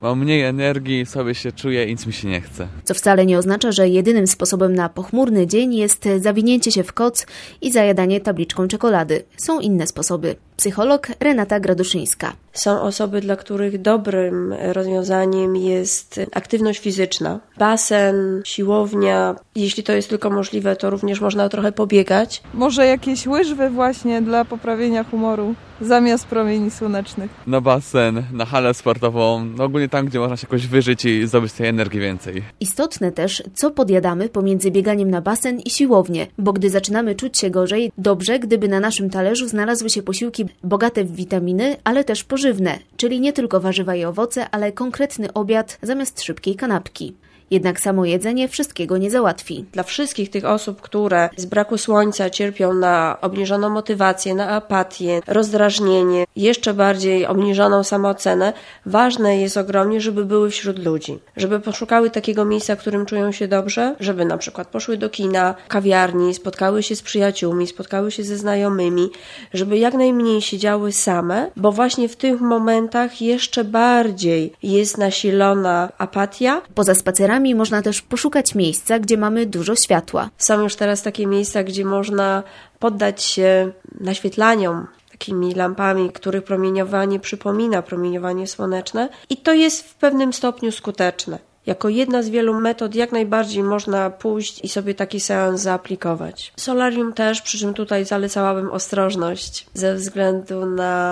Mam mniej energii, sobie się czuję i nic mi się nie chce. Co wcale nie oznacza, że jedynym sposobem na pochmurny dzień jest zawinięcie się w koc i zajadanie tabliczką czekolady. Są inne sposoby. Psycholog Renata Graduszyńska. Są osoby, dla których dobrym rozwiązaniem jest aktywność fizyczna. Basen, siłownia. Jeśli to jest tylko możliwe, to również można trochę pobiegać. Może jakieś łyżwy właśnie dla poprawienia humoru zamiast promieni słonecznych. Na basen, na halę sportową, ogólnie tam, gdzie można się jakoś wyżyć i zdobyć tej energii więcej. Istotne też, co podjadamy pomiędzy bieganiem na basen i siłownię, bo gdy zaczynamy czuć się gorzej, dobrze, gdyby na naszym talerzu znalazły się posiłki bogate w witaminy, ale też pożywne, czyli nie tylko warzywa i owoce, ale konkretny obiad zamiast szybkiej kanapki. Jednak samo jedzenie wszystkiego nie załatwi. Dla wszystkich tych osób, które z braku słońca cierpią na obniżoną motywację, na apatię, rozdrażnienie, jeszcze bardziej obniżoną samoocenę, ważne jest ogromnie, żeby były wśród ludzi. Żeby poszukały takiego miejsca, w którym czują się dobrze, żeby na przykład poszły do kina, kawiarni, spotkały się z przyjaciółmi, spotkały się ze znajomymi, żeby jak najmniej siedziały same, bo właśnie w tych momentach jeszcze bardziej jest nasilona apatia. Poza spacerami można też poszukać miejsca, gdzie mamy dużo światła. Są już teraz takie miejsca, gdzie można poddać się naświetlaniom, takimi lampami, których promieniowanie przypomina promieniowanie słoneczne i to jest w pewnym stopniu skuteczne. Jako jedna z wielu metod jak najbardziej można pójść i sobie taki seans zaaplikować. Solarium też, przy czym tutaj zalecałabym ostrożność ze względu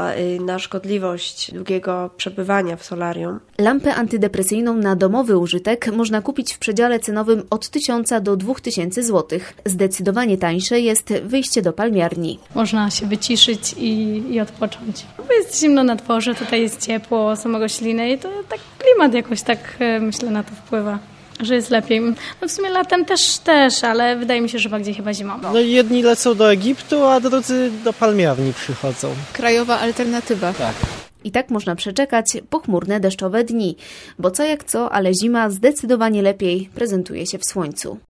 na szkodliwość długiego przebywania w solarium. Lampę antydepresyjną na domowy użytek można kupić w przedziale cenowym od 1000 do 2000 zł. Zdecydowanie tańsze jest wyjście do palmiarni. Można się wyciszyć i odpocząć. Bo jest zimno na dworze, tutaj jest ciepło, samego śliny i to tak klimat jakoś tak myślę na to wpływa, że jest lepiej. No w sumie latem też, ale wydaje mi się, że bardziej chyba zimą. No jedni lecą do Egiptu, a drudzy do palmiarni przychodzą. Krajowa alternatywa. Tak. I tak można przeczekać pochmurne, deszczowe dni, bo co jak co, ale zima zdecydowanie lepiej prezentuje się w słońcu.